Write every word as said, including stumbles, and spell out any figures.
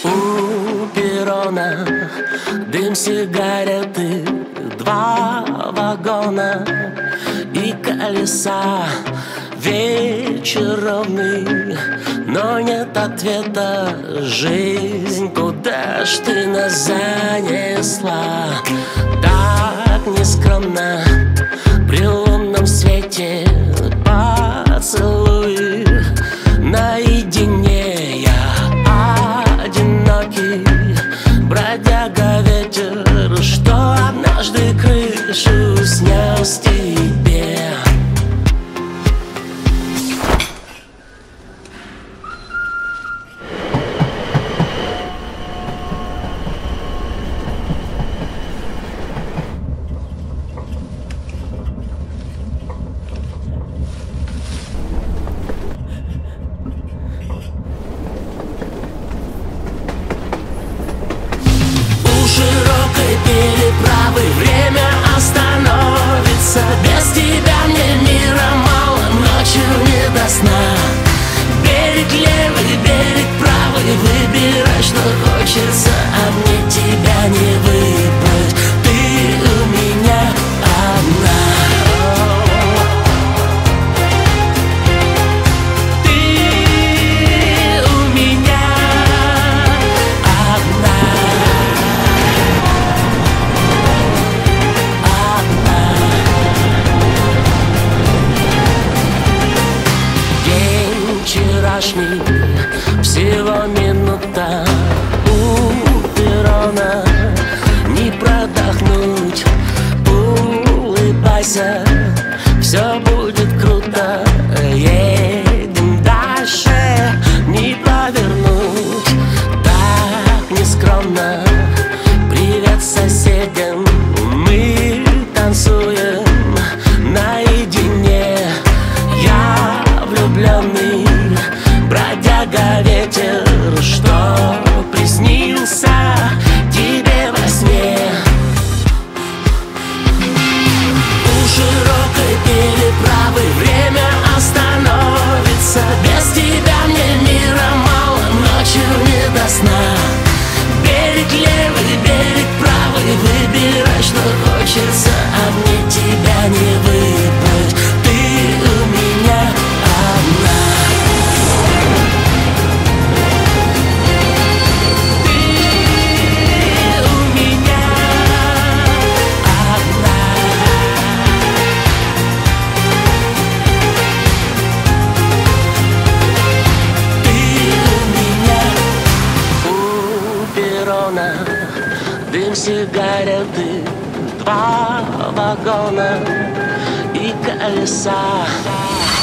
У перрона дым сигареты, два вагона и колеса. Вечер ровный, но нет ответа. Жизнь, куда ж ты нас занесла? Так нескромно при лунном свете поцелуй. Наедине я одинокий бродяга ветер, что однажды крышу снес тебе. Широкой переправы время остановится. Без тебя мне мира мало, ночью не до сна. Берег левый, берег правый, выбирай, что хочется, а мне тебя не выбрать. Ты у меня одна. Вчерашний, всего минута у перрона, не продохнуть. Улыбайся, все будет круто. Едем дальше, не повернуть. Так нескромно, привет соседям. Мы танцуем наедине. Я влюбленный бродяга ветер, что приснился тебе во сне. У широкой переправы время остановится. Без тебя мне мира мало, ночью не до сна. Берег левый, берег правый, выбирай, что хочется, а мне тебя не выбрать. Ты у меня одна. Дым сигареты, два вагона и колеса.